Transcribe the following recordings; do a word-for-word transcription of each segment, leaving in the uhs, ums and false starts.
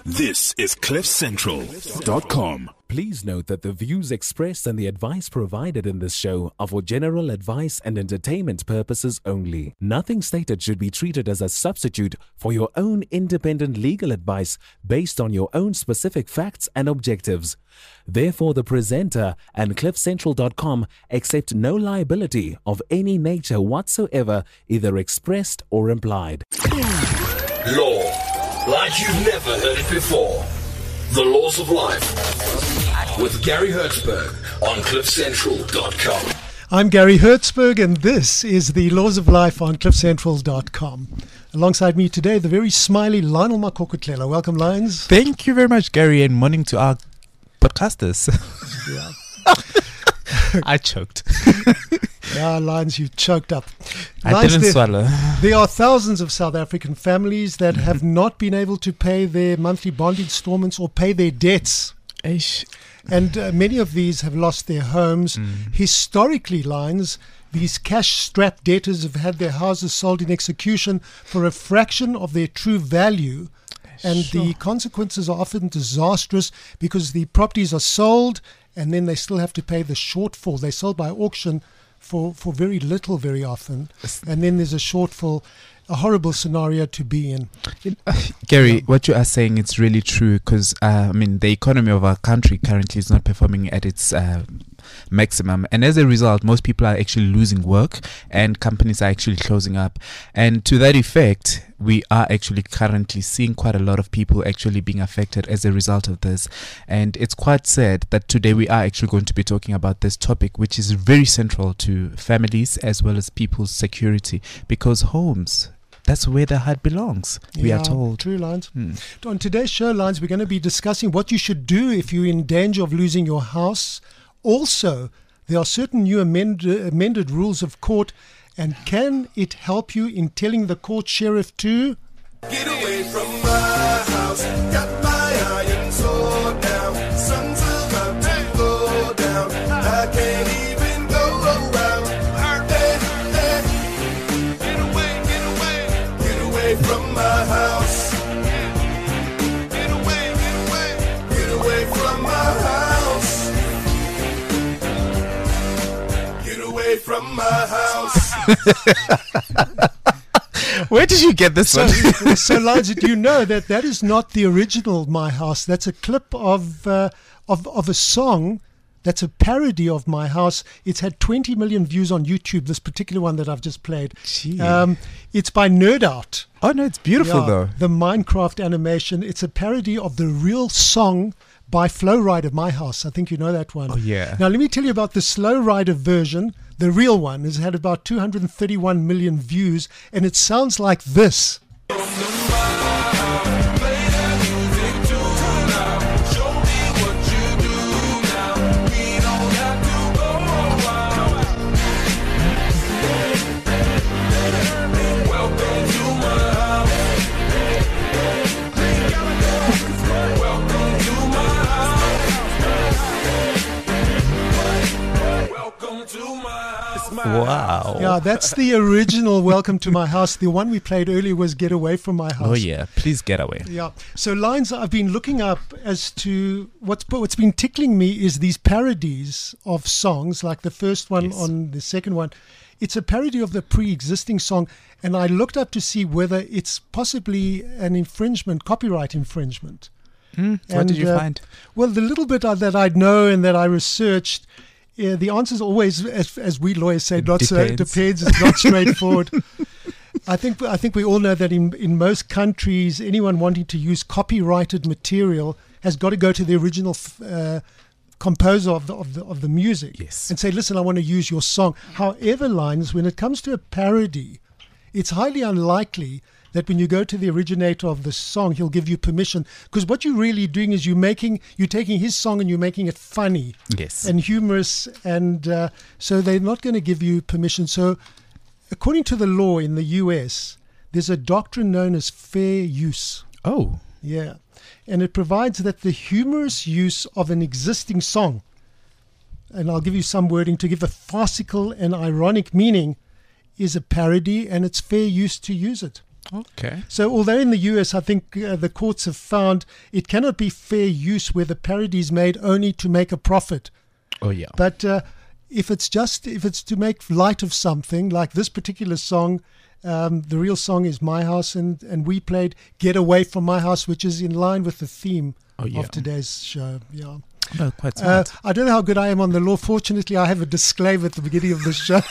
This is cliff central dot com. Please note that the views expressed and the advice provided in this show are for general advice and entertainment purposes only. Nothing stated should be treated as a substitute for your own independent legal advice based on your own specific facts and objectives. Therefore, the presenter and cliff central dot com accept no liability of any nature whatsoever, either expressed or implied. Law, like you've never heard it before. The Laws of Life with Gary Hertzberg on cliff central dot com. I'm Gary Hertzberg, and this is the Laws of Life on cliff central dot com. Alongside me today, the very smiley Lionel Makokotlela. Welcome, Lions. Thank you very much, Gary, and morning to our podcasters. Yeah. I choked. Yeah, Lions, you choked up. I Lions, didn't there, swallow. There are thousands of South African families that have not been able to pay their monthly bond installments or pay their debts. Eish. And uh, many of these have lost their homes. Mm. Historically, Lions, these cash-strapped debtors have had their houses sold in execution for a fraction of their true value. And Sure. the consequences are often disastrous because the properties are sold and then they still have to pay the shortfall. They're sold by auction for, for very little very often. And then there's a shortfall, a horrible scenario to be in. Gary, Yeah. what you are saying is really true because, uh, I mean, the economy of our country currently is not performing at its uh, maximum. And as a result, most people are actually losing work and companies are actually closing up. And to that effect, we are actually currently seeing quite a lot of people actually being affected as a result of this. And it's quite sad that today we are actually going to be talking about this topic, which is very central to families as well as people's security, because homes, that's where the heart belongs, we Yeah, are told. True, Lions. Hmm. On today's show, Lions, we're going to be discussing what you should do if you're in danger of losing your house. Also, there are certain new amend- amended rules of court, and can it help you in telling the court sheriff to Get away from my house, got my iron sword now. Sun's about to go down. I can't even go around. Hey, hey. Get away, get away, get away from my house. Get away, get away, get away from my house. Get away from my house. Where did you get this So, one? so Lions, do you know that that is not the original My House? That's a clip of uh, of of a song that's a parody of My House. It's had twenty million views on YouTube, this particular one that I've just played. Gee. Um, it's by Nerd Out. Oh, no, it's beautiful Yeah, though. The Minecraft animation. It's a parody of the real song by Flow Rider, My House. I think you know that one. Oh, yeah. Now, let me tell you about the Slow Rider version. The real one has had about two hundred thirty-one million views, and it sounds like this. Wow. Yeah, that's the original Welcome to My House. The one we played earlier was Get Away from My House. Oh, yeah. Please get away. Yeah. So, Lines, I've been looking up as to what's what's been tickling me is these parodies of songs, like the first one Yes. on the second one. It's a parody of the pre-existing song, and I looked up to see whether it's possibly an infringement, copyright infringement. Hmm, what And, did you uh, find? Well, the little bit that I know and that I researched, uh, the answer is always, as, as we lawyers say, not so, it Depends. depends. It's not straightforward. I think I think we all know that in in most countries, anyone wanting to use copyrighted material has got to go to the original f- uh, composer of the, of the of the music Yes. and say, "Listen, I want to use your song." However, Lines, when it comes to a parody, it's highly unlikely that when you go to the originator of the song, he'll give you permission, because what you're really doing is you're making you're taking his song and you're making it funny Yes. and humorous, and uh, so they're not going to give you permission. So, according to the law in the U S, there's a doctrine known as fair use. Oh. Yeah, and it provides that the humorous use of an existing song, and I'll give you some wording to give a farcical and ironic meaning, is a parody, and it's fair use to use it. Okay. So although in the U S, I think uh, the courts have found it cannot be fair use where the parody is made only to make a profit. Oh yeah. But uh, if it's just, if it's to make light of something, like this particular song, um, the real song is My House, and, and we played Get Away From My House, which is in line with the theme Oh, yeah. of today's show. Yeah. No, quite Uh, smart. I don't know how good I am on the law. Fortunately, I have a disclaimer at the beginning of the show.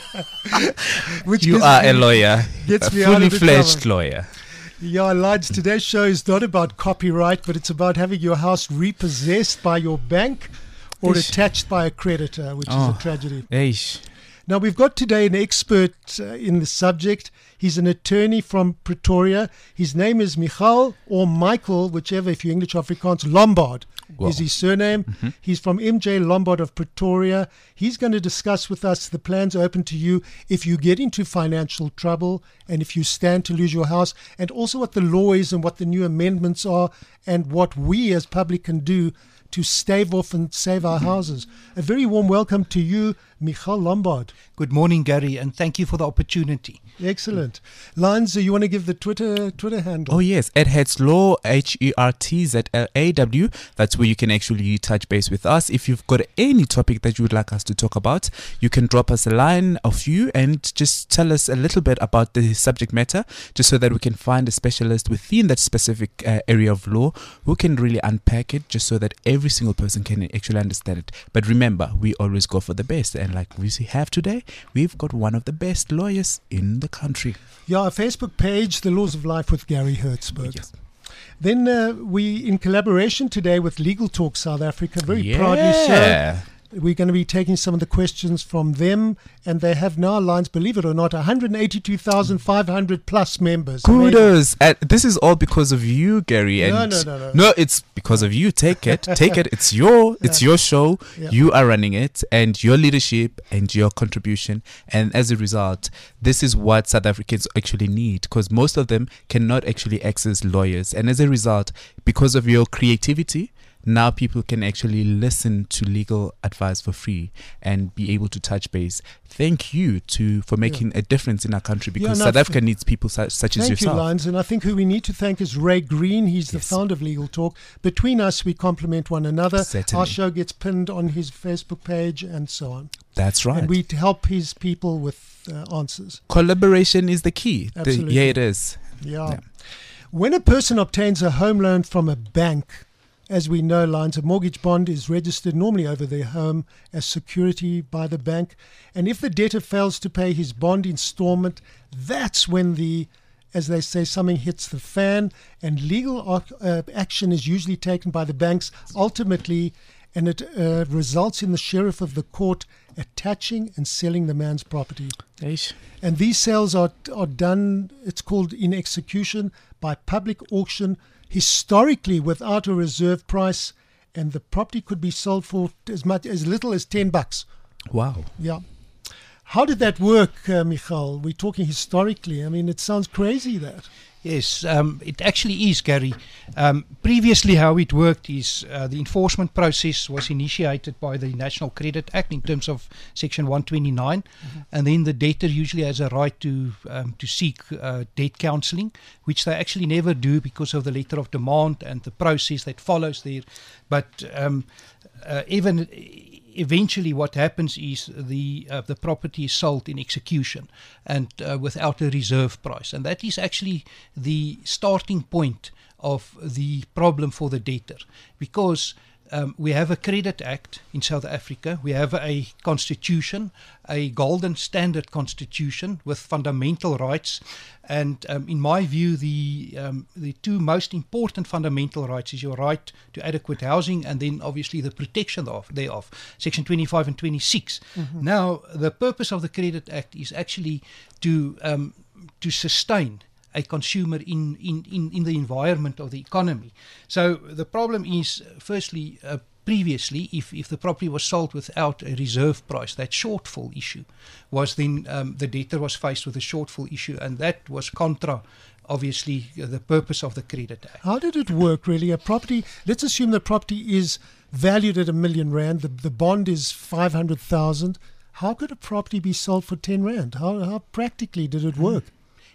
which You gives are me- a lawyer, gets a me out of fully the fledged trouble. lawyer. Yeah, lads, today's show is not about copyright, but it's about having your house repossessed by your bank or Eish. attached by a creditor, which Oh. is a tragedy. Eish. Now, we've got today an expert uh, in the subject. He's an attorney from Pretoria. His name is Michal, or Michael, whichever, if you're English or Afrikaans, Lombard Wow. is his surname. Mm-hmm. He's from M J Lombard of Pretoria. He's going to discuss with us the plans open to you if you get into financial trouble and if you stand to lose your house, and also what the law is and what the new amendments are and what we as public can do to stave off and save our houses. A very warm welcome to you, Michal Lombard. Good morning, Gary, and thank you for the opportunity. Excellent. Lines, you want to give the Twitter Twitter handle? Oh yes, at Hertz Law, H E R T Z L A W. That's where you can actually touch base with us. If you've got any topic that you would like us to talk about, you can drop us a line of you and just tell us a little bit about the subject matter, just so that we can find a specialist within that specific uh, area of law who can really unpack it, just so that every single person can actually understand it. But remember, we always go for the best, and like we have today, we've got one of the best lawyers in the country. Yeah, our Facebook page, The Laws of Life with Gary Hertzberg. Yes. Then uh, we, in collaboration today with Legal Talk South Africa, very proudly so, we're going to be taking some of the questions from them, and they have now lines, believe it or not, one hundred eighty-two thousand five hundred plus members. Amazing. Kudos. Uh, this is all because of you, Gary. And No, no, no, no. No, it's because of you. Take it. Take it. It's your it's your show. Yeah. You are running it, and your leadership and your contribution. And as a result, this is what South Africans actually need, because most of them cannot actually access lawyers. And as a result, because of your creativity, now people can actually listen to legal advice for free and be able to touch base. Thank you to for making a difference in our country, because no, South f- Africa needs people such, such as Thank you, yourself. Lines. And I think who we need to thank is Ray Green. He's the Yes. founder of Legal Talk. Between us, we complement one another. Certainly. Our show gets pinned on his Facebook page and so on. That's right. And we help his people with uh, answers. Collaboration is the key. The- Absolutely. yeah, it is. Yeah. Yeah. When a person obtains a home loan from a bank, as we know, Lines, a mortgage bond is registered normally over their home as security by the bank. And if the debtor fails to pay his bond installment, that's when the, as they say, something hits the fan, and legal ac- uh, action is usually taken by the banks ultimately, and it uh, results in the sheriff of the court attaching and selling the man's property. Eish. And these sales are are done, it's called in execution, by public auction, historically without a reserve price, and the property could be sold for as much as little as ten bucks. Wow. Yeah. How did that work, uh, Michal? We're talking historically. I mean, it sounds crazy that. Yes, um, it actually is, Gary. Um, previously, how it worked is uh, the enforcement process was initiated by the National Credit Act in terms of Section one twenty-nine, mm-hmm. and then the debtor usually has a right to um, to seek uh, debt counselling, which they actually never do because of the letter of demand and the process that follows there. But um, uh, even eventually what happens is the uh, the property is sold in execution and uh, without a reserve price, and that is actually the starting point of the problem for the debtor, because um, we have a Credit Act in South Africa, we have a constitution, a golden standard constitution with fundamental rights, and um, in my view the um, the two most important fundamental rights is your right to adequate housing, and then obviously the protection of thereof, Section twenty-five and twenty-six. Mm-hmm. Now the purpose of the Credit Act is actually to um, to sustain a consumer in, in, in, in the environment of the economy. So the problem is, firstly, uh, previously, if, if the property was sold without a reserve price, that shortfall issue was then um, the debtor was faced with a shortfall issue, and that was contra, obviously, uh, the purpose of the Credit Act. How did it work, really? A property, let's assume the property is valued at a million rand, the, the bond is five hundred thousand. How could a property be sold for ten rand? How, how practically did it work?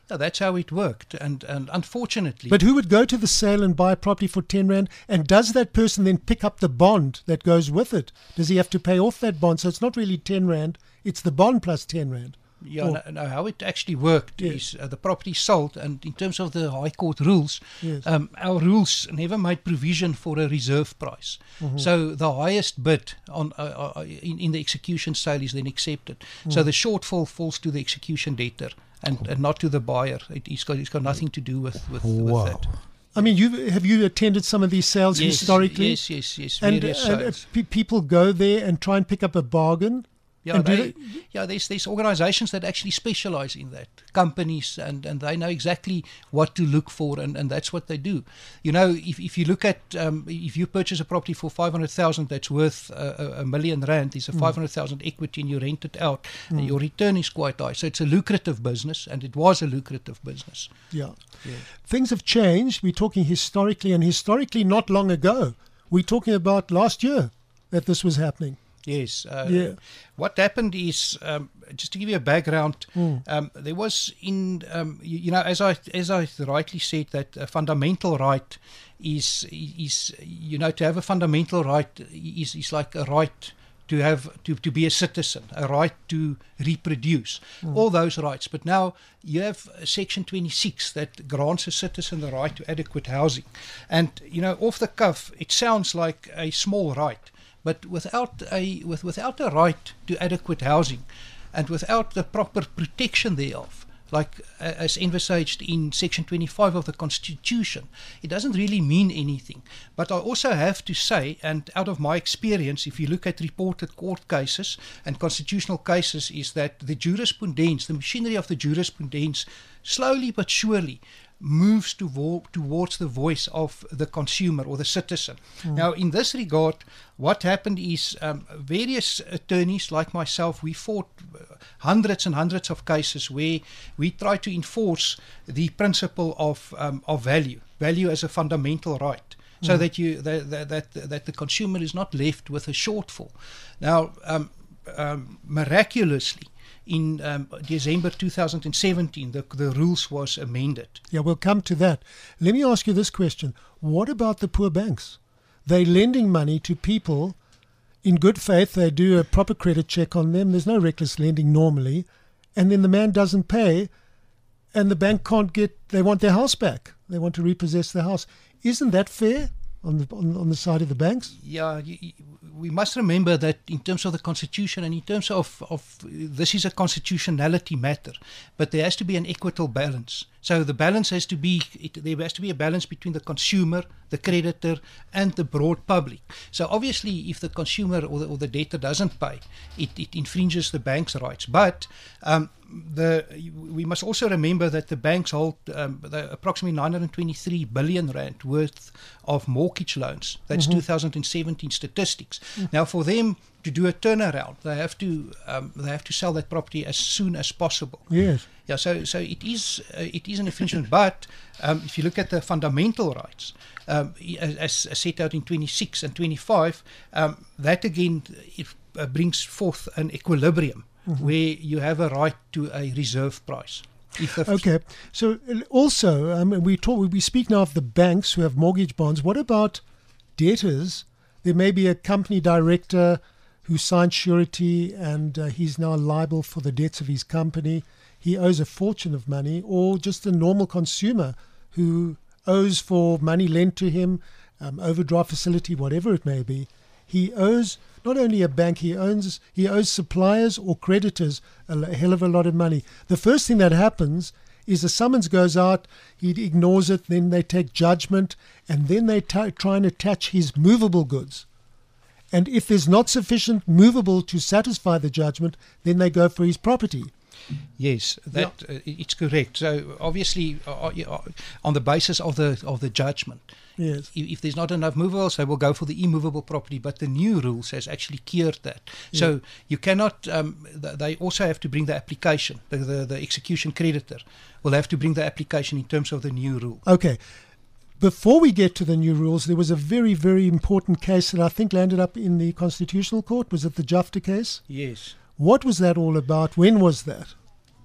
Yeah, that's how it worked, and and unfortunately, But who would go to the sale and buy property for ten rand? And does that person then pick up the bond that goes with it? Does he have to pay off that bond? So it's not really ten rand; it's the bond plus ten rand. yeah, Oh. no, no, how it actually worked Yes. is uh, the property sold, and in terms of the High Court rules, Yes. um, our rules never made provision for a reserve price. Mm-hmm. So the highest bid on uh, uh, in, in the execution sale is then accepted. So Mm. the shortfall falls to the execution debtor and, and not to the buyer. It, it's got it's got nothing to do with with, Wow. with that. I mean, you have you attended some of these sales Yes, historically? yes, yes, yes. And, various and uh, sales. pe- people go there and try and pick up a bargain. Yeah, and do they, yeah. There's there's organisations that actually specialise in that, companies, and, and they know exactly what to look for, and, and that's what they do. You know, if if you look at um, if you purchase a property for five hundred thousand that's worth a, a, a million rand, there's a Mm. five hundred thousand equity, and you rent it out, and your return is quite high. So it's a lucrative business, and it was a lucrative business. Yeah. Yeah. Things have changed. We're talking historically, and historically not long ago. We're talking about last year that this was happening. Yes. Uh, Yeah. What happened is, um, just to give you a background, Hmm. um, there was in, um, you, you know, as I as I rightly said, that a fundamental right is is you know to have a fundamental right is is like a right to have to, to be a citizen, a right to reproduce, all those rights. But now you have Section twenty-six that grants a citizen the right to adequate housing, and you know, off the cuff, it sounds like a small right. But without a with, without a right to adequate housing, and without the proper protection thereof, like uh, as envisaged in Section twenty-five of the Constitution, it doesn't really mean anything. But I also have to say, and out of my experience, if you look at reported court cases and constitutional cases, is that the jurisprudence, the machinery of the jurisprudence, slowly but surely moves to towards the voice of the consumer or the citizen. Mm. Now, in this regard, what happened is um, various attorneys like myself, we fought hundreds and hundreds of cases where we tried to enforce the principle of um, of value, value as a fundamental right, mm. so that you that, that that that the consumer is not left with a shortfall. Now, um, um, miraculously, in um, December two thousand seventeen, the, the rules was amended. Yeah, we'll come to that. Let me ask you this question. What about the poor banks? They're lending money to people in good faith. They do a proper credit check on them. There's no reckless lending normally. And then the man doesn't pay and the bank can't get, they want their house back. They want to repossess their house. Isn't that fair on the, on, on the side of the banks? Yeah, you, you, we must remember that in terms of the Constitution and in terms of, of this is a constitutionality matter, but there has to be an equitable balance. So the balance has to be, it, there has to be a balance between the consumer, the creditor, and the broad public. So obviously, if the consumer or the, or the debtor doesn't pay, it, it infringes the bank's rights. But um, the we must also remember that the banks hold um, the approximately nine hundred twenty-three billion rand worth of mortgage loans. That's mm-hmm. two thousand seventeen statistics. Mm-hmm. Now, for them to do a turnaround, they have to um, they have to sell that property as soon as possible. Yes. Yeah. So so it is uh, it is an infringement. But um, if you look at the fundamental rights, um, as, as set out in twenty-six and twenty-five, um, that again it uh, brings forth an equilibrium mm-hmm. where you have a right to a reserve price. If the Okay. So uh, also, um, we talk we speak now of the banks who have mortgage bonds. What about debtors? There may be a company director who signed surety and uh, he's now liable for the debts of his company. He owes a fortune of money, or just a normal consumer who owes for money lent to him, um, overdraft facility, whatever it may be. He owes not only a bank, he owns he owes suppliers or creditors a hell of a lot of money. The first thing that happens is a summons goes out, he ignores it, then they take judgment, and then they t- try and attach his movable goods. And if there's not sufficient movable to satisfy the judgment, then they go for his property. Yes, that yeah. uh, it's correct. So obviously, uh, uh, on the basis of the of the judgment, yes. if, if there's not enough movables, they will go for the immovable property. But the new rules has actually cured that. Yeah. So you cannot. Um, th- they also have to bring the application. The, the the execution creditor will have to bring the application in terms of the new rule. Okay. Before we get to the new rules, there was a very, very important case that I think landed up in the Constitutional Court. Was it the Jafta case? Yes. What was that all about? When was that?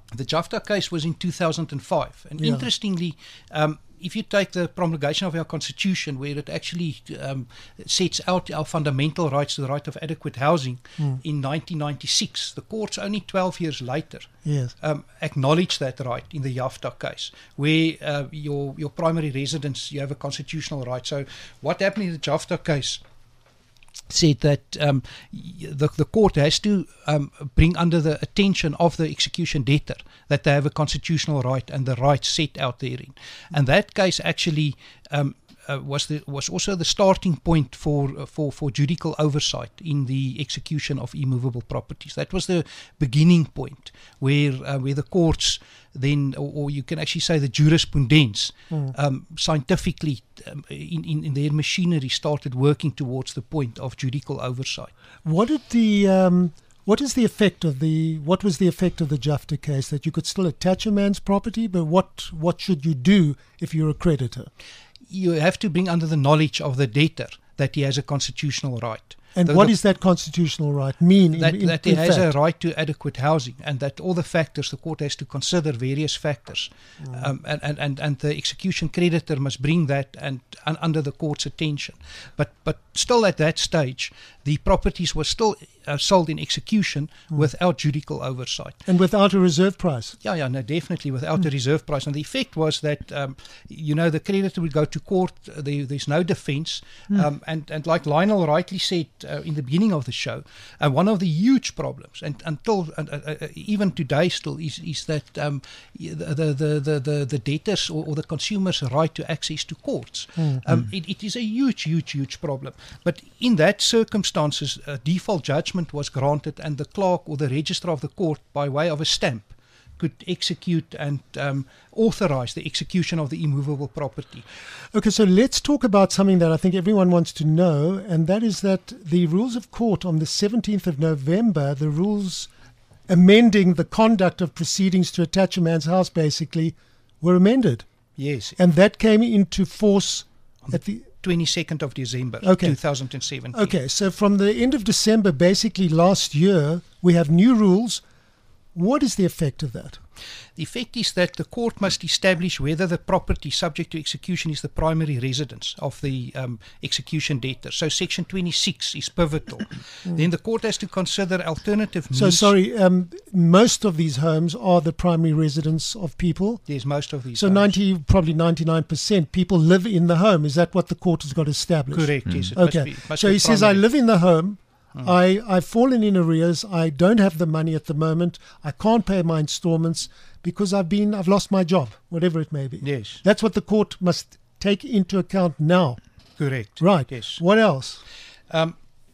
The Jafta case was in two thousand five, and Yeah. interestingly, um, if you take the promulgation of our constitution, where it actually um, sets out our fundamental rights to the right of adequate housing in nineteen ninety-six, the courts only twelve years later Yes. um, acknowledged that right in the Jafta case, where uh, your your primary residence, you have a constitutional right. So what happened in the Jafta case said that um, y- the, the court has to um, bring under the attention of the execution debtor that they have a constitutional right and the rights set out therein. And that case actually um, uh, was the, was also the starting point for, uh, for for judicial oversight in the execution of immovable properties. That was the beginning point where uh, where the courts then, or, or you can actually say the jurisprudence, um, scientifically um, in, in, in their machinery started working towards the point of judicial oversight. What did the um, what is the effect of the what was the effect of the Jafta case? That you could still attach a man's property, but what what should you do if you're a creditor? You have to bring under the knowledge of the debtor that he has a constitutional right. And The- what the- does that constitutional right mean? in- that, in, that he in has fact? a right to adequate housing, and that all the factors, the court has to consider various factors, um, and, and, and, and the execution creditor must bring that and, and under the court's attention. But but still at that stage, the properties were still uh, sold in execution without judicial oversight. And without a reserve price. Yeah, yeah, no, definitely without a reserve price. And the effect was that, um, you know, the creditor would go to court, uh, there, there's no defense. Um, and, and like Lionel rightly said uh, in the beginning of the show, uh, one of the huge problems, and until uh, uh, uh, even today still, is, is that um, the, the, the, the, the debtors or, or the consumer's right to access to courts. Um, it, it is a huge, huge, huge problem. But in that circumstances, a default judgment was granted, and the clerk or the registrar of the court, by way of a stamp, could execute and um, authorize the execution of the immovable property. Okay, so let's talk about something that I think everyone wants to know, and that is that the rules of court on the seventeenth of November, the rules amending the conduct of proceedings to attach a man's house, basically, were amended. Yes, And that came into force at the... twenty-second of December, Okay. two thousand seventeen. Okay, so from the end of December, basically last year, we have new rules. What is the effect of that? The effect is that the court must establish whether the property subject to execution is the primary residence of the um, execution debtor. So Section twenty-six is pivotal. Then the court has to consider alternative means. So, sorry, um, most of these homes are the primary residence of people. There's most of these. So homes. ninety, probably ninety-nine percent people live in the home. Is that what the court has got established? Correct, yes. It must Okay. be- it must So be he says, I primary. live in the home. I, I've fallen in arrears. I don't have the money at the moment. I can't pay my installments because I've been, I've lost my job, whatever it may be. Yes, That's what the court must take into account now. correct. Right. Yes. What else? Um,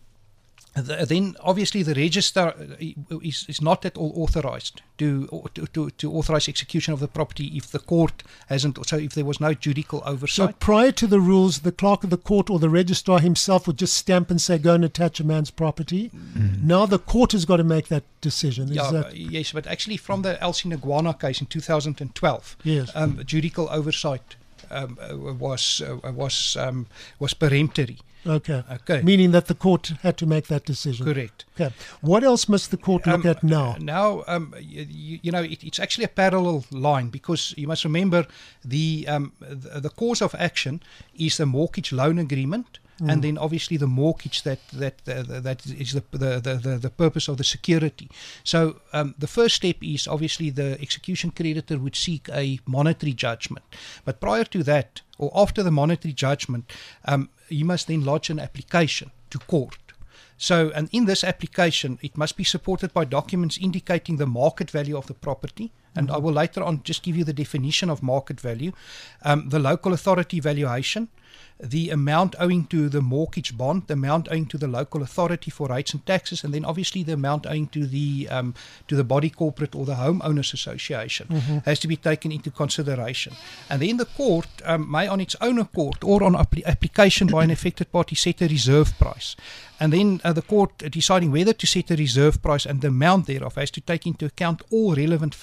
the, then obviously the registrar is, is not at all authorized to, to, to, to authorize execution of the property if the court hasn't, so if there was no judicial So oversight. prior to the rules, the clerk of the court or the registrar himself would just stamp and say, go and attach a man's property. Now the court has got to make that decision. Is Yeah, that, uh, yes, but actually from the Elsie Nguana case in two thousand twelve, Yes. um, judicial oversight um, uh, was uh, was um, was peremptory. okay. Okay. Meaning that the court had to make that decision. Correct. Okay. What else must the court look Um, at now? Now, um, you, you know, it, it's actually a parallel line because you must remember the, um, the the cause of action is the mortgage loan agreement, and then obviously the mortgage that that uh, that is the the, the the the purpose of the security. So um, the first step is obviously the execution creditor would seek a monetary judgment, but prior to that or after the monetary judgment, um, you must then lodge an application to court. So, and in this application, it must be supported by documents indicating the market value of the property. And I will later on just give you the definition of market value, um, the local authority valuation, the amount owing to the mortgage bond, the amount owing to the local authority for rates and taxes, and then obviously the amount owing to the um, to the body corporate or the homeowners association has to be taken into consideration. And then the court um, may on its own accord or on appli- application by an affected party set a reserve price. And then uh, the court uh, deciding whether to set a reserve price and the amount thereof has to take into account all relevant factors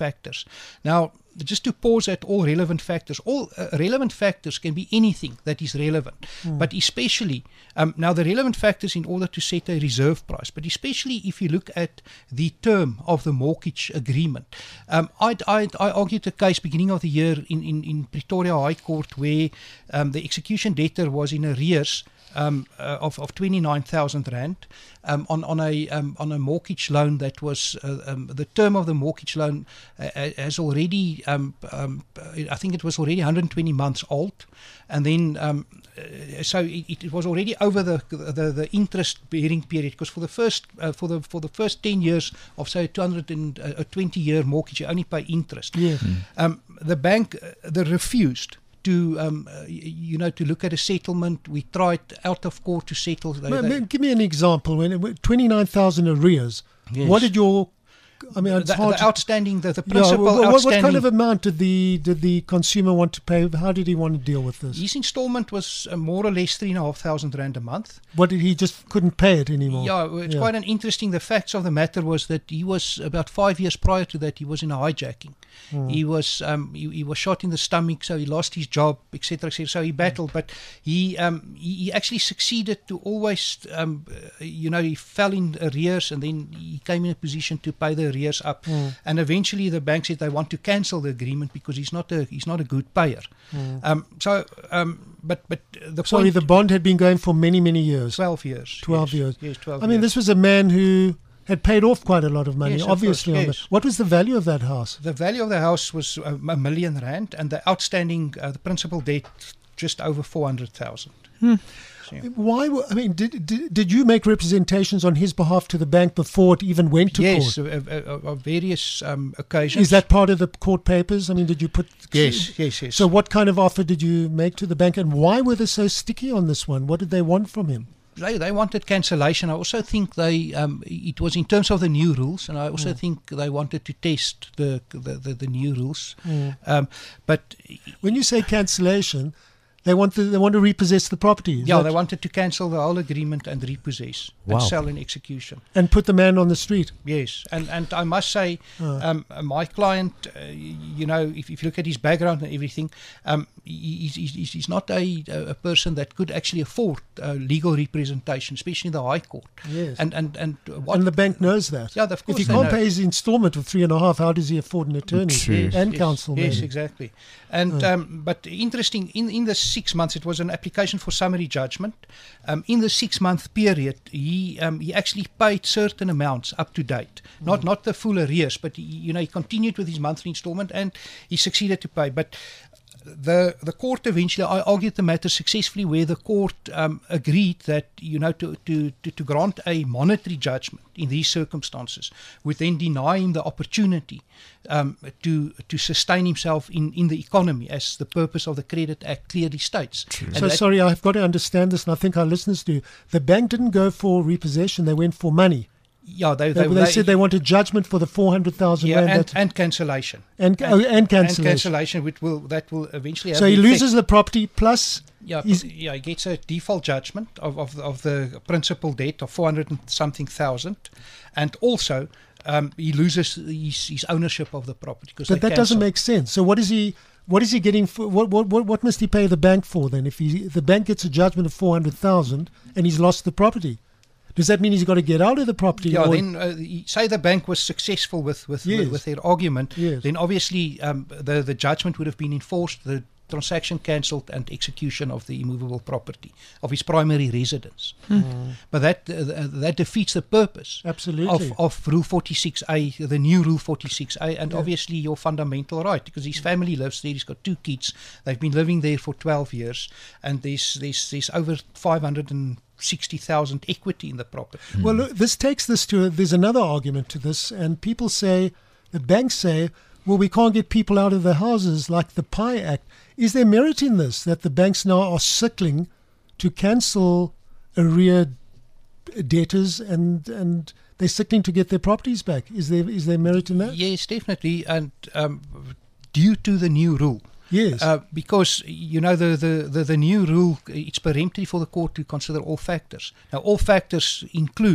years. Now, just to pause at all relevant factors, all uh, relevant factors can be anything that is relevant, mm. but especially, um, now the relevant factors in order to set a reserve price, but especially if you look at the term of the mortgage agreement. Um, I'd, I'd, I argued a case beginning of the year in, in, in Pretoria High Court where um, the execution debtor was in arrears Um, uh, of, of twenty-nine thousand rand um, on, on, a, um, on a mortgage loan that was, uh, um, the term of the mortgage loan uh, has already, um, um, I think it was already one hundred twenty months old. And then, um, uh, so it, it was already over the, the, the interest bearing period, because for the first, uh, for the, for the first ten years of say a two hundred twenty year mortgage, you only pay interest. Yeah. Mm. Um, the bank, uh, they refused to um, uh, you know, to look at a settlement. We tried out of court to settle. They, Ma- they, ma- give me an example. When twenty-nine thousand arrears, Yes. what did your, I mean, it's the, hard the to- outstanding, the, the Yeah, principal what, what, what outstanding. kind of amount did the did the consumer want to pay? How did he want to deal with this? His installment was uh, more or less three and a half thousand rand a month. What did he just couldn't pay it anymore? Yeah, it's Yeah. quite an interesting. The facts of the matter was that he was about five years prior to that. He was in a hijacking. Hmm. He was um, he, he was shot in the stomach, so he lost his job, et cetera, et cetera. So he battled, but he um, he, he actually succeeded to always, um, uh, you know, he fell in arrears, and then he came in a position to pay the arrears up. Hmm. And eventually, the bank said they want to cancel the agreement because he's not a he's not a good payer. Um, so, um, but but the Sorry, point, the bond had been going for many many years. twelve years. Twelve yes, years. Yes, twelve. I mean, years. this was a man who had paid off quite a lot of money, Yes, of obviously. course, on yes. the, what was the value of that house? The value of the house was a, a million rand, and the outstanding, uh, the principal debt, just over four hundred thousand. Hmm. So, Why? were- I mean, did, did did you make representations on his behalf to the bank before it even went to yes, court? uh, uh, uh, on various um, occasions. Is that part of the court papers? I mean, did you put? Yes, yes, yes. So, what kind of offer did you make to the bank, and why were they so sticky on this one? What did they want from him? They, they wanted cancellation. I also think they um, it was in terms of the new rules, and I also Mm. think they wanted to test the the, the, the new rules. Mm. Um, but When you say cancellation, they want to, they want to repossess the property. is yeah, that- they wanted to cancel the whole agreement and repossess Wow. and sell in execution. and put the man on the street. Yes, and and I must say, Uh. um, my client, uh, you know, if, if you look at his background and everything, um, he, he's, he's, he's not a, a person that could actually afford uh, legal representation, especially in the High Court. Yes. And and and what, And the bank knows that. Yeah, of If course he they can't know. pay his installment of three and a half, how does he afford an attorney True. and yes, counsel? Yes, maybe? exactly. And um, but interesting, in in the six months, it was an application for summary judgment. Um, in the six month period, he um, he actually paid certain amounts up to date, not not the full arrears, but he, you know, he continued with his monthly installment and he succeeded to pay. But the the court eventually, I argued the matter successfully, where the court um, agreed that, you know, to, to, to, to grant a monetary judgment in these circumstances would then deny him the opportunity um, to to sustain himself in, in the economy, as the purpose of the Credit Act clearly states. And So that- sorry, I've got to understand this, and I think our listeners do. The bank didn't go for repossession; they went for money. yeah, they, They, they, they said they wanted judgment for the four hundred thousand yeah, rand. and, that- and cancellation. and, oh, and cancellation. And cancellation, which will that will eventually have So he the effect- loses the property plus. Yeah, he's- yeah, he gets a default judgment of, of, of the principal debt of four hundred and something thousand, and also um, he loses his, his ownership of the property. Because But they that doesn't cancel. make sense. So what is he? What is he getting for? What what what, what must he pay the bank for then? If he the bank gets a judgment of four hundred thousand and he's lost the property, does that mean he's got to get out of the property? Yeah, or- then uh, he- say the bank was successful with with, Yes. with, with their argument, Yes. then obviously um, the the judgment would have been enforced, the transaction cancelled, and execution of the immovable property of his primary residence. But that uh, that defeats the purpose Absolutely. of, of Rule forty-six A, the new Rule forty-six A, and Yeah. obviously your fundamental right, because his family lives there. He's got two kids. They've been living there for twelve years, and there's there's there's over five hundred sixty thousand equity in the property. Well, look, this takes this to. There's another argument to this, and people say, the banks say, well, we can't get people out of their houses like the P I Act. Is there merit in this, that the banks now are sickling to cancel arreared debtors, and and they're sickling to get their properties back? Is there is there merit in that? Yes, definitely, and um, due to the new rule. Yes. Uh, because, you know, the, the, the, the new rule, it's peremptory for the court to consider all factors. Now, all factors include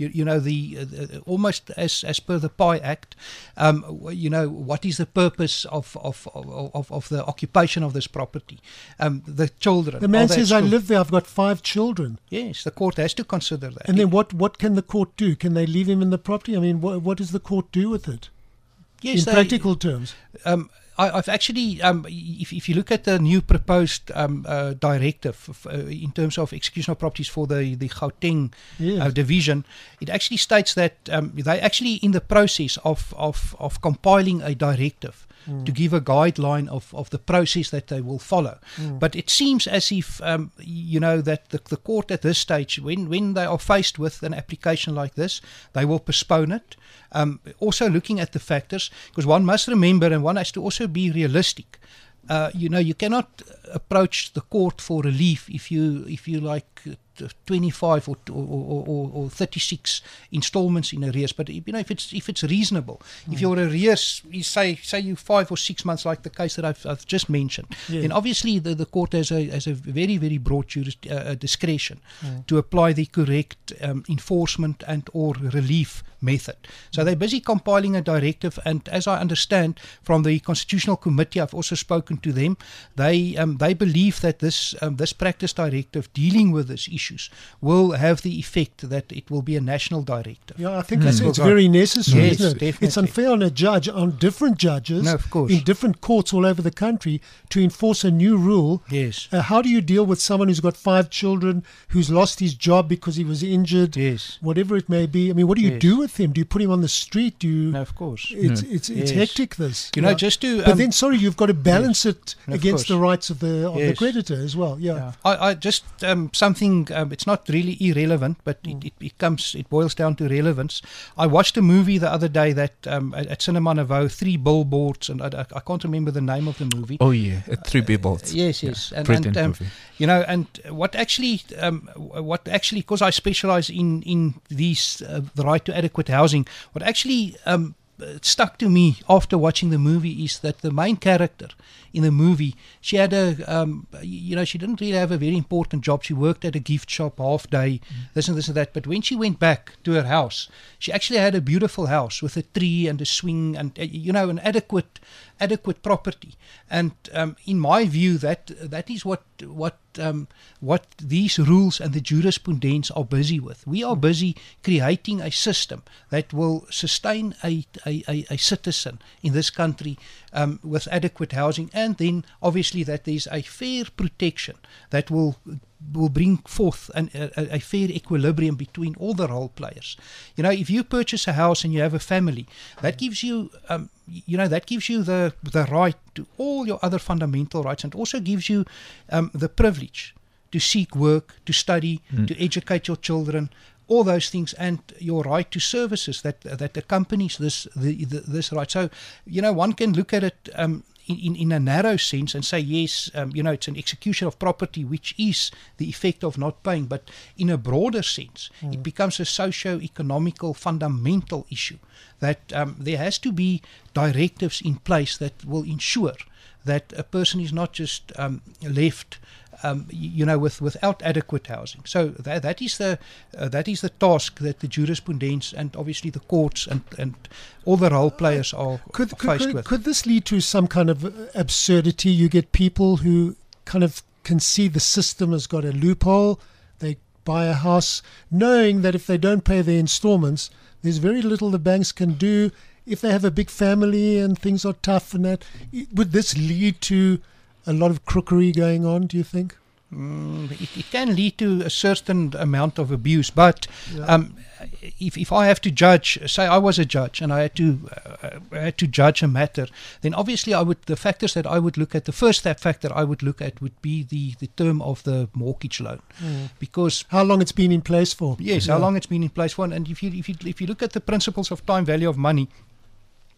you, you know, the uh, almost as as per the Pi Act, um, w- you know, what is the purpose of of, of, of, of the occupation of this property? Um, the children. The man are they at says, I school? live there, I've got five children. Yes, the court has to consider that. And then what, what can the court do? Can they leave him in the property? I mean, what, what does the court do with it? yes, in they- practical terms? Um, I, I've actually, um, if, if you look at the new proposed um, uh, directive f- uh, in terms of execution of properties for the, the Gauteng Yes. uh, division, it actually states that um, they actually in the process of, of, of compiling a directive to give a guideline of, of the process that they will follow. But it seems as if, um, you know, that the, the court at this stage, when, when they are faced with an application like this, they will postpone it. Um, also looking at the factors, because one must remember and one has to also be realistic. Uh, you know, you cannot approach the court for relief if you if you like uh, twenty-five or, or, or, or thirty-six installments in arrears. But you know, if it's if it's reasonable, mm. if your arrears is say say you five or six months, like the case that I've, I've just mentioned, Yeah. then obviously the, the court has a has a very very broad juris, uh, discretion Mm. to apply the correct um, enforcement and or relief method. So they're busy compiling a directive, and as I understand from the Constitutional Committee, I've also spoken to them. They um, they believe that this um, this practice directive dealing with these issues will have the effect that it will be a national directive. Yeah, I think it's, Mm. it's very necessary, Yes, isn't it? It's definitely. unfair on a judge, on different judges, No, of course. in different courts all over the country, to enforce a new rule. Yes. Uh, how do you deal with someone who's got five children, who's lost his job because he was injured, Yes. whatever it may be? I mean, what do you Yes. do with him? Do you put him on the street? Do you? No, of course. It's it's it's Yes. hectic. This, You know, yeah. just to. But um, then, sorry, you've got to balance it Of against the course. rights of the of the Yes. creditor as well. Yeah. Yeah. I, I just um, something. Um, it's not really irrelevant, but Mm. it, it becomes it boils down to relevance. I watched a movie the other day that um, at, at Cinema Nouveau, Three Billboards, and I, I, I can't remember the name of the movie. Oh yeah, uh, three billboards. Yes, yes, and, brilliant and um, movie. you know, and what actually, um, what actually, because I specialize in in these uh, the right to adequate housing, what actually um, stuck to me after watching the movie is that the main character in the movie, she had a, um, you know, she didn't really have a very important job. She worked at a gift shop half day, this and this and that. But when she went back to her house, she actually had a beautiful house with a tree and a swing and, uh, you know, an adequate, adequate property. And um, in my view, that that is what what um, what these rules and the jurisprudence are busy with. We are busy creating a system that will sustain a a, a, a citizen in this country um, with adequate housing, and then obviously that there's a fair protection that will will bring forth an, a, a fair equilibrium between all the role players. You know, if you purchase a house and you have a family, that gives you, um, you know, that gives you the the right to all your other fundamental rights, and also gives you um, the privilege to seek work, to study, Mm. to educate your children, all those things, and your right to services that that accompanies this the, the, this right. So, you know, one can look at it um, in, in in a narrow sense and say yes, um, you know, it's an execution of property, which is the effect of not paying. But in a broader sense, Mm. it becomes a socio-economical fundamental issue that um, there has to be directives in place that will ensure that a person is not just um, left. Um, you know, with without adequate housing. So that that is the uh, that is the task that the jurisprudence and obviously the courts and, and all the role players are Could, could, faced could, with. could this lead to some kind of uh, absurdity? You get people who kind of can see the system has got a loophole. They buy a house knowing that if they don't pay their installments, there's very little the banks can do. If they have a big family and things are tough and that, i- would this lead to a lot of crookery going on, do you think? Mm, it, it can lead to a certain amount of abuse, but Yeah. um, if if I have to judge, say I was a judge and I had to uh, I had to judge a matter, then obviously I would the factors that I would look at. The first step factor I would look at would be the the term of the mortgage loan, because How long it's been in place for? yes, Yeah. how long it's been in place for, and if you if you if you look at the principles of time value of money.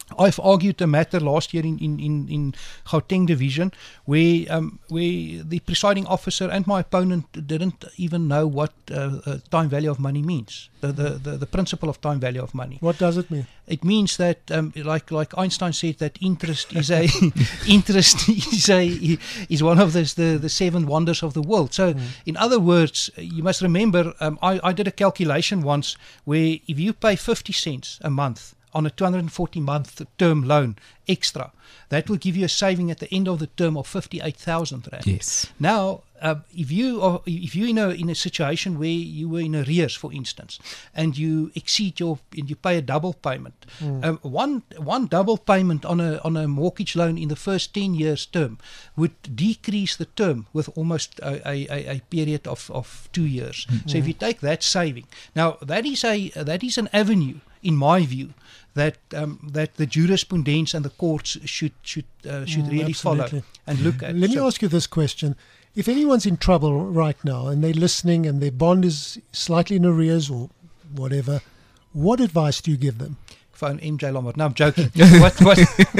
I've argued a matter last year in, in, in, in Gauteng division where um, where the presiding officer and my opponent didn't even know what uh, uh, time value of money means, the, the, the, the principle of time value of money. What does it mean? It means that, um, like like Einstein said, that interest is a interest is a is one of the the, the seven wonders of the world. So, mm. in other words, you must remember. Um, I, I did a calculation once where if you pay fifty cents a month on a two hundred forty month term loan extra, that will give you a saving at the end of the term of fifty-eight thousand rand. Yes. Now, uh, if you are, if you in a in a situation where you were in arrears, for instance, and you exceed your and you pay a double payment, mm. um, one one double payment on a on a mortgage loan in the first ten years term would decrease the term with almost a, a, a period of, of two years. Mm-hmm. So if you take that saving, now that is a that is an avenue, in my view, that um, that the jurisprudence and the courts should should uh, should Mm, really absolutely. follow and look at. Let me So- ask you this question. If anyone's in trouble right now and they're listening and their bond is slightly in arrears or whatever, what advice do you give them? Phone M J Lombard. No, I'm joking. what, what,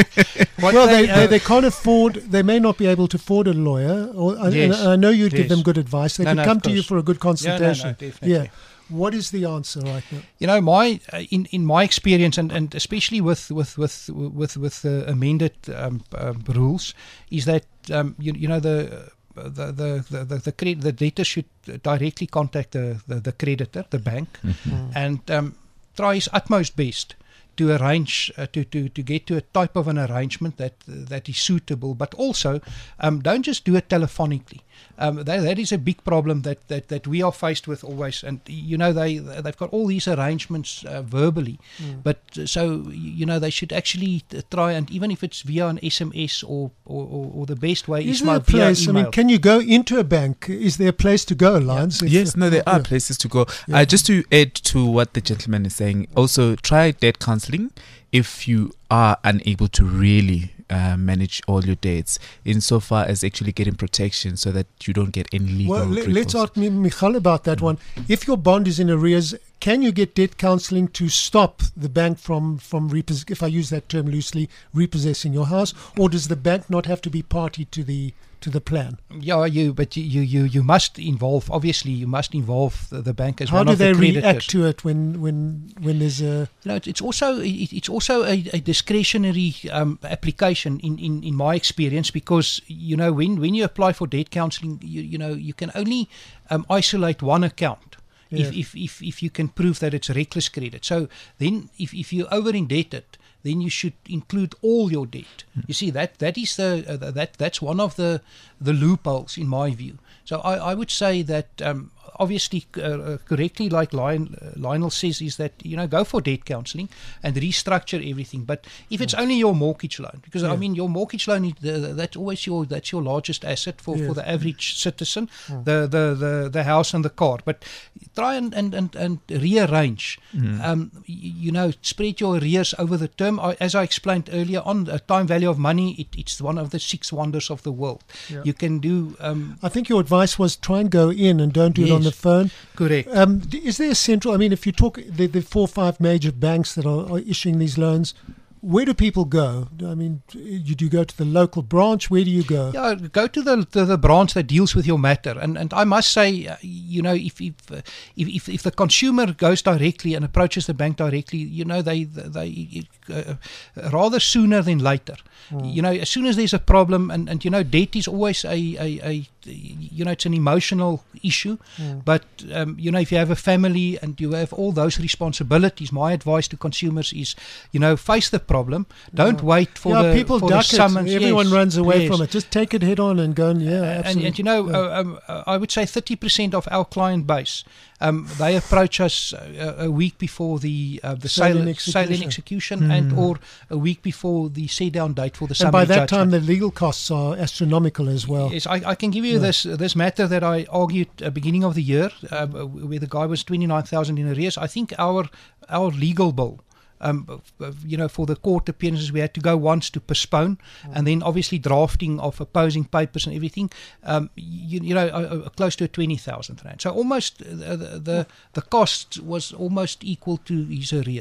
what Well, they, uh, they, they can't afford, they may not be able to afford a lawyer. Or, and- Yes. and I know you'd give Yes. them good advice. They No, could no, come of to you course. for a good Yeah, no, no, consultation. definitely. Yeah. What is the answer right now? You know, my uh, in in my experience, and, and especially with with with with with the amended um, um, rules, is that um, you you know the. Uh, the the the the, the, cred- the debtor should directly contact the, the, the creditor, the bank, Mm-hmm. and um, try his utmost best to arrange uh, to, to to get to a type of an arrangement that that is suitable, but also um, don't just do it telephonically. Um, that, that is a big problem that, that, that we are faced with always, and you know they they've got all these arrangements uh, verbally, Mm. but uh, so you know they should actually t- try, and even if it's via an S M S or or, or, or the best way Is is there a my via place? I email. mean, can you go into a bank? Is there a place to go, Lines? If- Yes, no, there are yeah. places to go. Yeah. Uh, just to add to what the gentleman is saying, also try debt counseling if you are unable to really uh, manage all your debts, insofar as actually getting protection so that you don't get any legal Well, le- let's recourse. ask Mi- Michal about that one. If your bond is in arrears, can you get debt counseling to stop the bank from, from repos- if I use that term loosely, repossessing your house? Or does the bank not have to be party to the to the plan? Yeah, you but you, you, you, you must involve. Obviously, you must involve the, the bank as How one do of they the creditors. react to it when, when, when there's a... You know, it's, it's also it, it's also a, a discretionary um, application in, in, in my experience, because you know when, when you apply for debt counselling, you you know you can only um, isolate one account. Yeah. If, if if if you can prove that it's reckless credit. So then, if if you're over indebted, then you should include all your debt. You see that that is the uh, that that's one of the the loopholes in my view. So I, I would say that um, obviously uh, uh, correctly, like Lion, uh, Lionel says, is that you know go for debt counselling and restructure everything. But if it's only your mortgage loan, because I Yeah. mean your mortgage loan is the, that's always your that's your largest asset for, Yes. for the average citizen, the, the the the house and the car. But try and and and, and rearrange. Um, y- you know, spread your arrears over the term. I, as I explained earlier on, uh, time value of money. It, it's one of the six wonders of the world. Yeah. You can do um, I think your advice was try and go in and don't do it on Yes. the phone. correct. Um, d- is there a central? I mean, if you talk the, the four or five major banks that are, are issuing these loans, where do people go? I mean, you do you go to the local branch? Where do you go? Yeah, go to the, the the branch that deals with your matter, and and I must say, uh, you know, if if, uh, if if if the consumer goes directly and approaches the bank directly, you know, they they uh, rather sooner than later. You know, as soon as there's a problem, and, and you know, debt is always a, a, a you know, it's an emotional issue. But um, you know, if you have a family and you have all those responsibilities, my advice to consumers is, you know, face the problem. Don't wait for yeah, the people for duck the summons. it. Everyone Yes, runs away yes. from it. Just take it head on and go. And, yeah, And, absolutely. and you know, Yeah. uh, um, uh, I would say thirty percent of our client base, um, they approach us uh, a week before the uh, the Sale sale, and sale and execution. execution, and or a week before the set down date for the and summary by that judgment. time, the legal costs are astronomical as well. Yes, I, I can give you Yeah. this this matter that I argued at the beginning of the year, uh, where the guy was twenty nine thousand in arrears. I think our our legal bill. Um, you know, for the court appearances, we had to go once to postpone, and then obviously drafting of opposing papers and everything. Um, you, you know, uh, uh, close to twenty thousand rand. So almost uh, the, the the cost was almost equal to his arrears.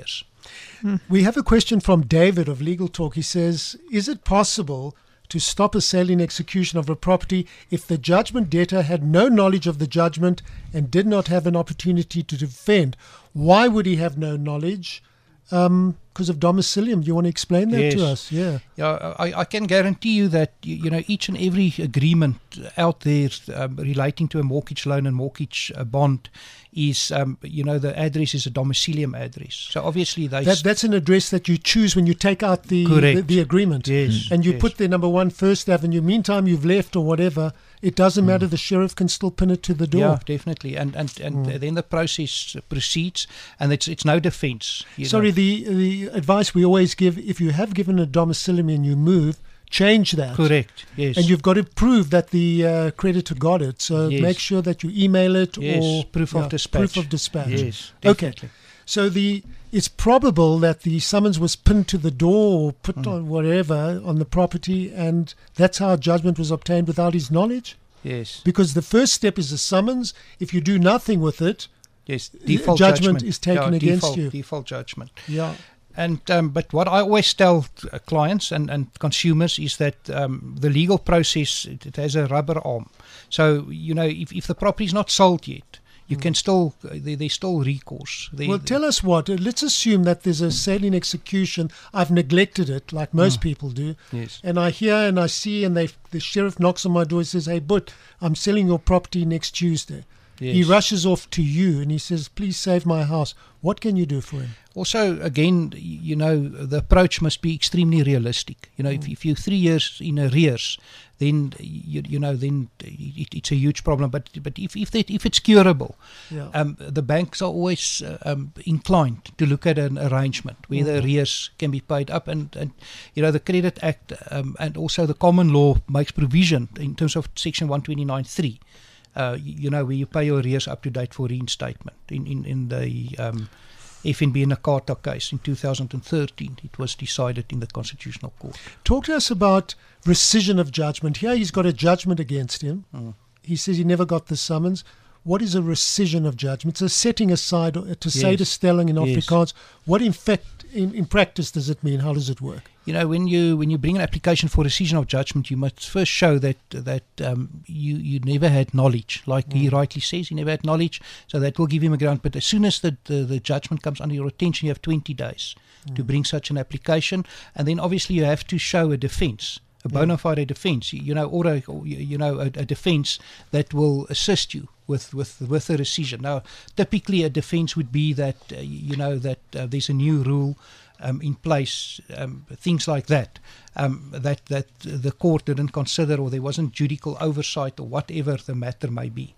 We have a question from David of Legal Talk. He says, is it possible to stop a sale in execution of a property if the judgment debtor had no knowledge of the judgment and did not have an opportunity to defend? Why would he have no knowledge? Um, because of domicilium. Do you want to explain that Yes. to us? Yeah. Yeah, I, I can guarantee you that you, you know each and every agreement out there um, relating to a mortgage loan and mortgage uh, bond is um, you know the address is a domicilium address. So obviously they That, that's an address that you choose when you take out the Correct. the, the agreement. Yes, And you yes. put the number one First Avenue. Meantime, you've left or whatever. It doesn't matter. The sheriff can still pin it to the door. Yeah, definitely, and and and Mm. then the process proceeds, and it's it's no defence. you Sorry, know. the the advice we always give: if you have given a domicilium and you move, change that. Correct. Yes. And you've got to prove that the uh, creditor got it. So Yes. make sure that you email it Yes, or proof of dispatch. Proof of dispatch. Yes. Okay. Definitely. So the it's probable that the summons was pinned to the door or put Mm. on whatever on the property, and that's how judgment was obtained without his knowledge. Yes. Because the first step is a summons. If you do nothing with it, Yes. the Default judgment is taken yeah, against default, you. Default judgment. yeah, And um, but what I always tell uh, clients and, and consumers is that um, the legal process it, it has a rubber arm. So you know if, if the property is not sold yet, you can still uh, there, there's still recourse. There, well, tell us what. uh, Let's assume that there's a sale in execution. I've neglected it, like most people do. Yes. And I hear and I see, and they the sheriff knocks on my door and says, "Hey, but I'm selling your property next Tuesday." Yes. He rushes off to you and he says, "Please save my house." What can you do for him? Also, again, y- you know, the approach must be extremely realistic. You know, if, if you're three years in arrears, then you, you know, then it, it's a huge problem. But but if if that if it's curable, Yeah. um, the banks are always uh, um, inclined to look at an arrangement where the arrears can be paid up, and, and you know the Credit Act um, and also the common law makes provision in terms of Section one twenty-nine three. Uh, you, you know, where you pay your arrears up to date for reinstatement. In in in the um, F N B Nakata case in two thousand thirteen, it was decided in the Constitutional Court. Talk to us about rescission of judgment. Here he's got a judgment against him. Mm. He says he never got the summons. What is a rescission of judgment? It's a setting aside, or to say Yes. to stelling in Yes. Afrikaans. What in fact, in, in practice, does it mean? How does it work? You know, when you when you bring an application for rescission of judgment, you must first show that that um, you you never had knowledge, like he rightly says, he never had knowledge. So that will give him a ground. But as soon as the the, the judgment comes under your attention, you have twenty days to bring such an application, and then obviously you have to show a defence, a bona fide defence. You know, or a or, you know a, a defence that will assist you with with with a rescission. Now, typically a defence would be that uh, you know that uh, there's a new rule. Um, in place, um, things like that, um, that that the court didn't consider, or there wasn't judicial oversight, or whatever the matter may be.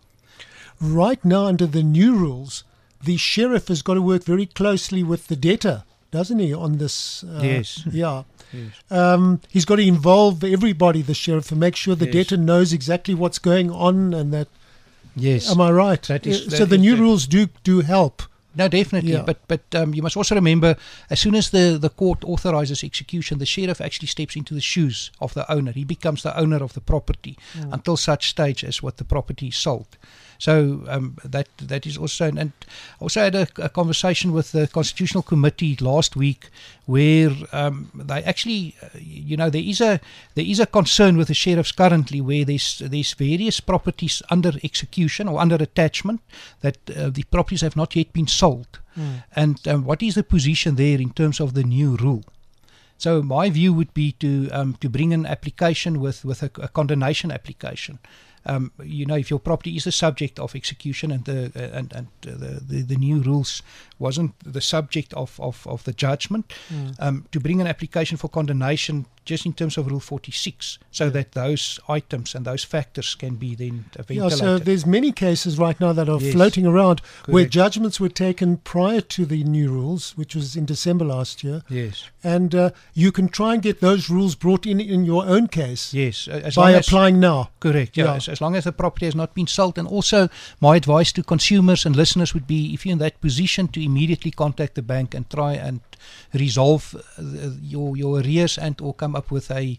Right now, under the new rules, the sheriff has got to work very closely with the debtor, doesn't he, on this? Uh, Yes. Yeah. Yes. Um, he's got to involve everybody, the sheriff, and make sure the Yes. debtor knows exactly what's going on, and that. Yes. Am I right? That is- Uh, that so the is new the- rules do do help. No, definitely. Yeah. But but um, you must also remember, as soon as the, the court authorizes execution, the sheriff actually steps into the shoes of the owner. He becomes the owner of the property until such stage as what the property is sold. So um, that that is also, and I also had a, a conversation with the Constitutional Committee last week, where um, they actually, uh, you know, there is a there is a concern with the sheriffs currently, where there's there's various properties under execution or under attachment that uh, the properties have not yet been sold, and um, what is the position there in terms of the new rule? So my view would be to um, to bring an application with with a, a condemnation application. Um, you know, if your property is the subject of execution and the uh, and and uh, the, the the new rules wasn't the subject of of, of the judgment, um, to bring an application for condemnation just in terms of Rule forty-six, so that those items and those factors can be then Yeah, ventilated. so there's many cases right now that are Yes. floating around where Correct. judgments were taken prior to the new rules, which was in December last year, yes, and uh, you can try and get those rules brought in in your own case yes, uh, as by long as, applying now. correct, yeah, Yeah. As, as long as the property has not been sold. And also, my advice to consumers and listeners would be, if you're in that position, to immediately contact the bank and try and resolve uh, your your arrears and or come up with a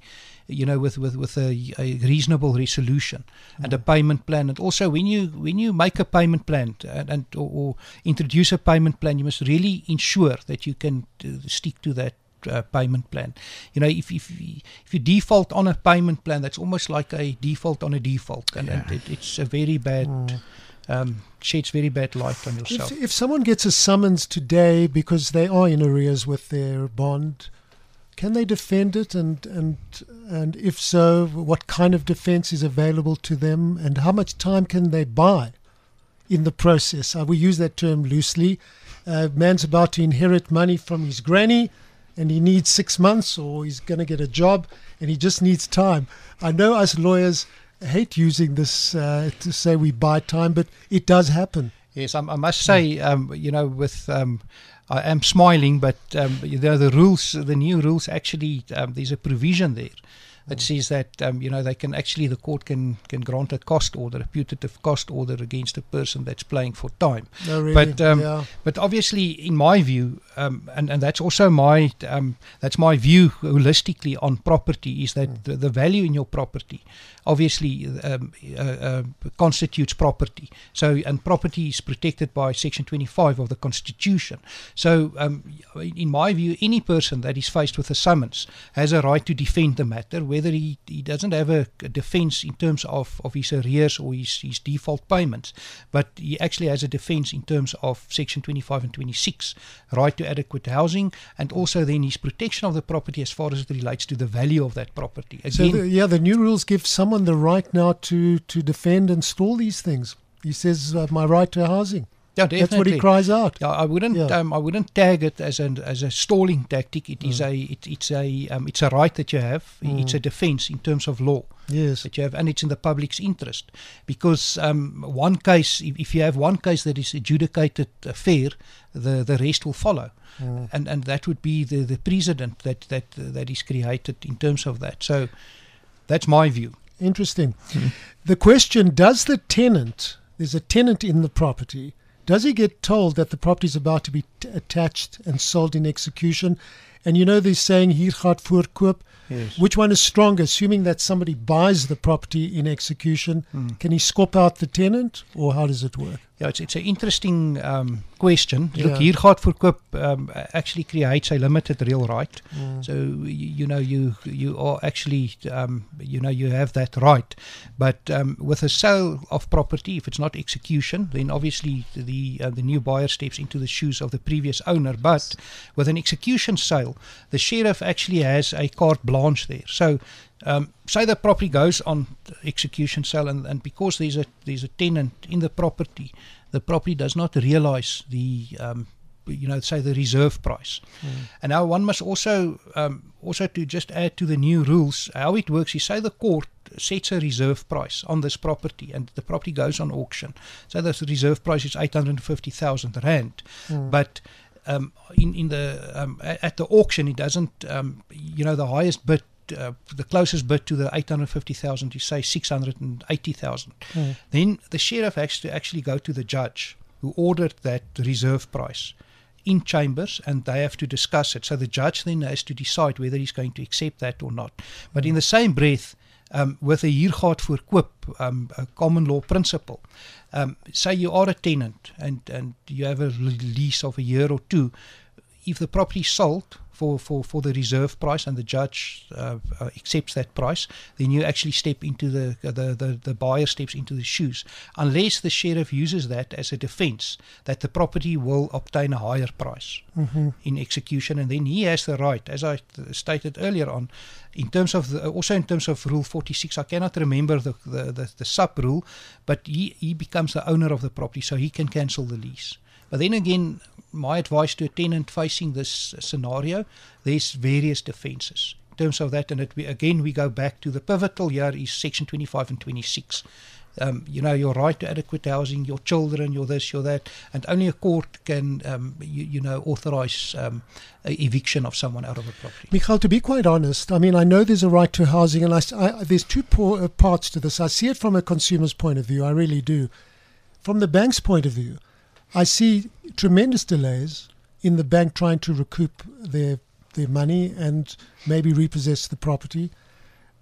you know, with with with a, a reasonable resolution and a payment plan. And also, when you when you make a payment plan and, and or, or introduce a payment plan, you must really ensure that you can uh, stick to that uh, payment plan. You know, if if if you default on a payment plan, that's almost like a default on a default, and, and it, it's a very bad. Mm. Um, sheds very bad light on yourself. If, if someone gets a summons today because they are in arrears with their bond, can they defend it? And and and if so, what kind of defence is available to them? And how much time can they buy in the process? Uh, we use that term loosely. Uh, man's about to inherit money from his granny, and he needs six months, or he's going to get a job, and he just needs time. I know us lawyers hate using this uh, to say we buy time, but it does happen. Yes, I, I must say, um, you know, with um, I am smiling, but um, you know, the rules, the new rules, actually, um, there's a provision there that says that um, you know, they can actually, the court can can grant a cost order, a putative cost order against a person that's playing for time. No, really, But um, yeah. but obviously, in my view, um, and and that's also my um, that's my view holistically on property, is that Mm. the, the value in your property obviously um, uh, uh, constitutes property. So, and property is protected by Section twenty-five of the Constitution. So, um, in my view, any person that is faced with a summons has a right to defend the matter, whether he, he doesn't have a, a defence in terms of, of his arrears or his, his default payments, but he actually has a defence in terms of Section twenty-five and twenty-six, right to adequate housing, and also then his protection of the property as far as it relates to the value of that property. Again, So the, yeah, the new rules give someone the right now to, to defend and stall these things. He says, uh, my right to housing. yeah, That's what he definitely. cries out. Yeah, I wouldn't. Yeah. Um, I wouldn't tag it as an as a stalling tactic. It is a. It, it's a. Um, it's a right that you have. It's a defence in terms of law Yes. that you have, and it's in the public's interest. Because um, one case, if, if you have one case that is adjudicated uh, fair, the the rest will follow, Mm. and and that would be the the precedent that that uh, that is created in terms of that. So, that's my view. Interesting. The question, does the tenant, there's a tenant in the property, does he get told that the property is about to be t- attached and sold in execution? And you know this saying, hier gaat voorkoop. Yes. Which one is stronger, assuming that somebody buys the property in execution? Can he scop out the tenant, or how does it work? Yeah, it's it's an interesting um, question. Yeah. Look, hier gaat voorkoop um, actually creates a limited real right. Mm. So you, you know you you are actually um, you know you have that right, but um, with a sale of property, if it's not execution, then obviously the uh, the new buyer steps into the shoes of the previous owner. But with an execution sale, the sheriff actually has a carte blanche there. So. Um, say the property goes on execution sale, and, and because there's a there's a tenant in the property, the property does not realise the um, you know say the reserve price. Mm. And now one must also um, also to just add to the new rules how it works is, say the court sets a reserve price on this property and the property goes on auction. So the reserve price is eight hundred fifty thousand rand, mm. but um, in in the um, at the auction it doesn't um, you know the highest bid. Uh, the closest bid to the eight hundred fifty thousand, you say six hundred eighty thousand. Mm. Then the sheriff has to actually go to the judge who ordered that reserve price in chambers, and they have to discuss it. So the judge then has to decide whether he's going to accept that or not. But mm. in the same breath, um, with a hier gaat voorkoop, um, a common law principle, um, say you are a tenant and, and you have a lease of a year or two, if the property is sold for, for, for the reserve price and the judge uh, uh, accepts that price, then you actually step into the, the, the, the buyer steps into the shoes. Unless the sheriff uses that as a defence, that the property will obtain a higher price mm-hmm. in execution, and then he has the right, as I stated earlier on, in terms of the, also in terms of Rule forty-six, I cannot remember the, the, the, the sub-rule, but he, he becomes the owner of the property, so he can cancel the lease. But then again, my advice to a tenant facing this scenario, there's various defences in terms of that. And it, we, again, we go back to the pivotal here is Section twenty-five and twenty-six. Um, you know, your right to adequate housing, your children, your this, your that, and only a court can, um, you, you know, authorise um, a eviction of someone out of a property. Michael, to be quite honest, I mean, I know there's a right to housing, and I, I, there's two po- uh, parts to this. I see it from a consumer's point of view, I really do. From the bank's point of view, I see tremendous delays in the bank trying to recoup their their money and maybe repossess the property,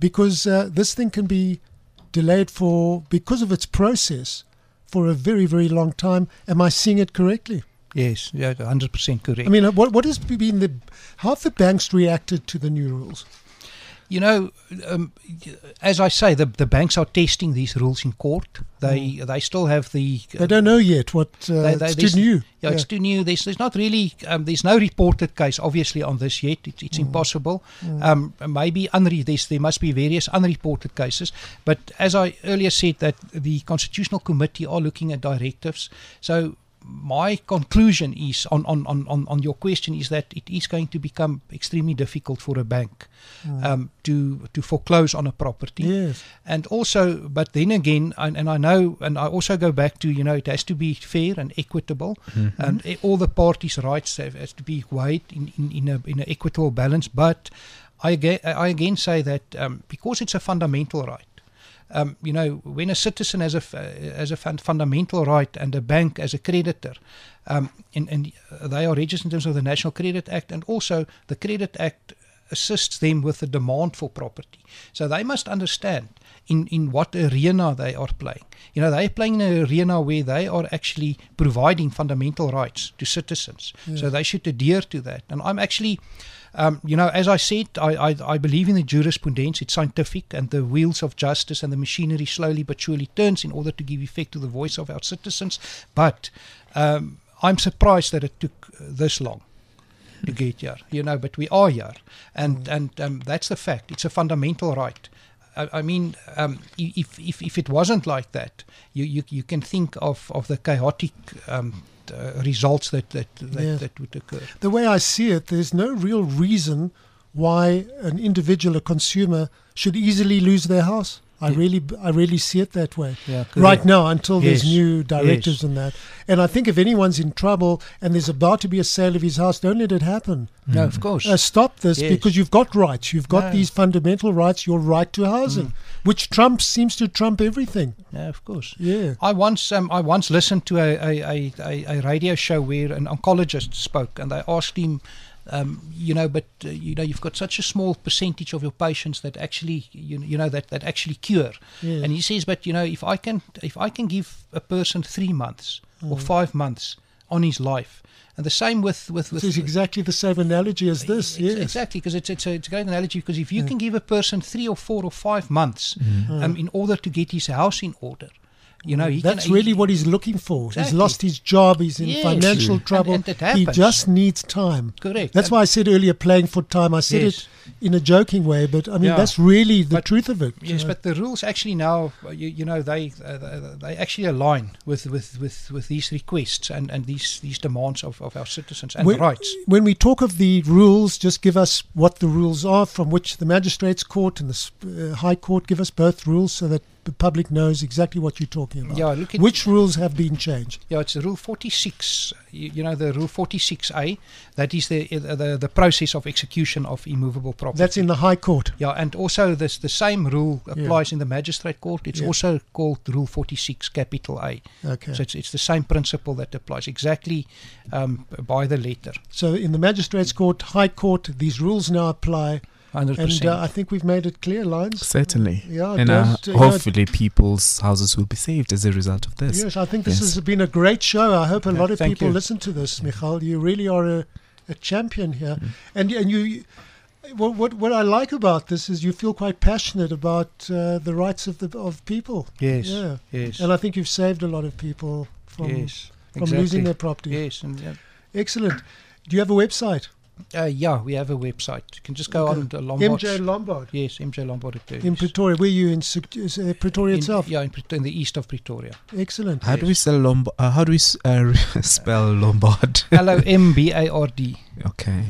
because uh, this thing can be delayed for, because of its process, for a very, very long time. Am I seeing it correctly? Yes, yeah, one hundred percent correct. I mean, uh, what what has been the, how have the banks reacted to the new rules? You know, um, as I say, the the banks are testing these rules in court. They mm. they still have the. Uh, they don't know yet what uh, they, they, it's too new. Yeah, yeah, it's too new. There's there's not really um, there's no reported case obviously on this yet. It, it's mm. impossible. Mm. Um, maybe unre- there's, there must be various unreported cases. But as I earlier said, that the Constitutional Committee are looking at directives. So my conclusion is on, on, on, on, on your question is that it is going to become extremely difficult for a bank mm. um, to to foreclose on a property. Yes. And also, but then again, and, and I know, and I also go back to, you know, it has to be fair and equitable, mm-hmm. and all the parties' rights have, has to be weighed in, in, in, a, in an equitable balance. But I again, I again say that um, because it's a fundamental right, Um, you know, when a citizen has a uh, has a fun- fundamental right and a bank as a creditor, um, and, and they are registered in terms of the National Credit Act, and also the Credit Act assists them with the demand for property. So they must understand in, in what arena they are playing. You know, they are playing in an arena where they are actually providing fundamental rights to citizens. Yeah. So they should adhere to that. And I'm actually... Um, you know, as I said, I, I, I believe in the jurisprudence. It's scientific, and the wheels of justice and the machinery slowly but surely turns in order to give effect to the voice of our citizens. But um, I'm surprised that it took this long to get here. You know, but we are here, and mm. and um, that's the fact. It's a fundamental right. I, I mean, um, if if if it wasn't like that, you you, you can think of of the chaotic Um, Uh, results that that that, yeah. that would occur. The way I see it, there's no real reason why an individual, a consumer, should easily lose their house. I yeah. really, I really see it that way yeah, right now until yes. there's new directives yes. and that. And I think if anyone's in trouble and there's about to be a sale of his house, don't let it happen. Mm. No, of course. Uh, stop this yes. because you've got rights. You've got no. these fundamental rights, your right to housing, mm. which trumps seems to trump everything. Yeah, of course. Yeah. I once um, I once listened to a, a, a, a radio show where an oncologist spoke, and they asked him, Um, you know, but uh, you know, you've got such a small percentage of your patients that actually, you, you know, that, that actually cure. Yeah. And he says, but you know, if I can, if I can give a person three months mm. or five months on his life, and the same with with, with this is exactly the same analogy as this. Ex- yes, exactly, because it's it's a, it's a great analogy. Because if you yeah. can give a person three or four or five months mm. um, in order to get his house in order. You know, he that's can, really he, what he's looking for. Exactly. He's lost his job. He's in yes. financial and, trouble. and it he happens. just needs time. Correct. That's and why I said earlier, playing for time. I said yes. it in a joking way, but I mean yeah. that's really the but, truth of it. Yes, uh, but the rules actually now, you, you know, they uh, they actually align with, with, with, with these requests and, and these, these demands of, of our citizens and when, rights. When we talk of the rules, just give us what the rules are, from which the Magistrates Court and the uh, High Court give us both rules so that the public knows exactly what you're talking about. Yeah, look at which rules have been changed? Yeah, it's Rule forty-six. You, you know, the Rule forty-six A. That is the, the the process of execution of immovable property. That's in the High Court. Yeah, and also this the same rule applies yeah. in the Magistrate Court. It's yeah. also called Rule forty-six Capital A. Okay. So it's it's the same principle that applies exactly um, by the letter. So in the Magistrates Court, High Court, these rules now apply. one hundred percent. And uh, I think we've made it clear, Lines. Certainly. Yeah, and uh, uh, hopefully people's houses will be saved as a result of this. Yes, I think this yes. has been a great show. I hope a yeah, lot of people you. listen to this, Michal. You really are a, a champion here. Mm. And and you, what, what what I like about this is you feel quite passionate about uh, the rights of the of people. Yes. Yeah. Yes. And I think you've saved a lot of people from yes, from exactly. losing their property. Yes. And, uh, excellent. Do you have a website? Uh, yeah, we have a website. You can just go okay. on to Lombard. M J Lombard. Yes, M J Lombard Attorneys. In Pretoria. Where are you in uh, Pretoria in, itself? Yeah, in, in the east of Pretoria. Excellent. How yes. do we spell Lombard? Uh, how do we s- uh, spell Lombard? L O M B A R D. Okay.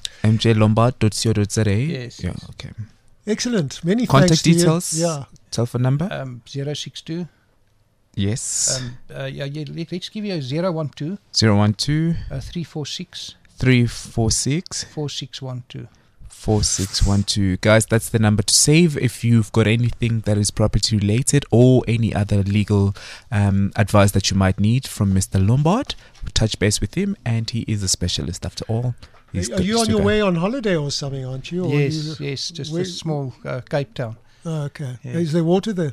m j lombard dot co dot z a. Yes. Yeah. Okay. Excellent. Many Contact thanks to details. you. Yeah. Telephone number. Um, zero six two. Yes. Um, uh, yeah, yeah, let, let's give you a zero one two. Zero one two. Uh, three four six. Three four six. Four six one two. four six one two. Guys, that's the number to save if you've got anything that is property related or any other legal um, advice that you might need from Mister Lombard. Touch base with him, and he is a specialist after all. He's Are the you on your guy. way on holiday or something, aren't you? Or Yes, you, yes, just where- a small uh, Cape Town. Oh, okay. Yeah. Is there water there?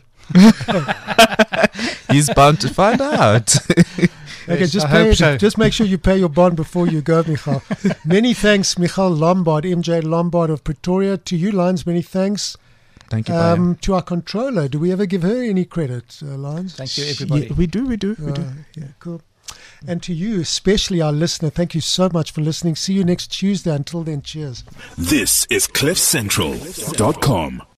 He's bound to find out. Okay, Yes, just I pay hope it, so. just make sure you pay your bond before you go, Michal. Many thanks, Michal Lombard, M J Lombard of Pretoria. To you, Lions, many thanks. Thank you, Brian. Um, to our controller, do we ever give her any credit, uh, Lions? Thank you, everybody. Yeah, we do, we do, we do. Uh, yeah, cool. And to you, especially our listener, thank you so much for listening. See you next Tuesday. Until then, cheers. This is cliff central dot com.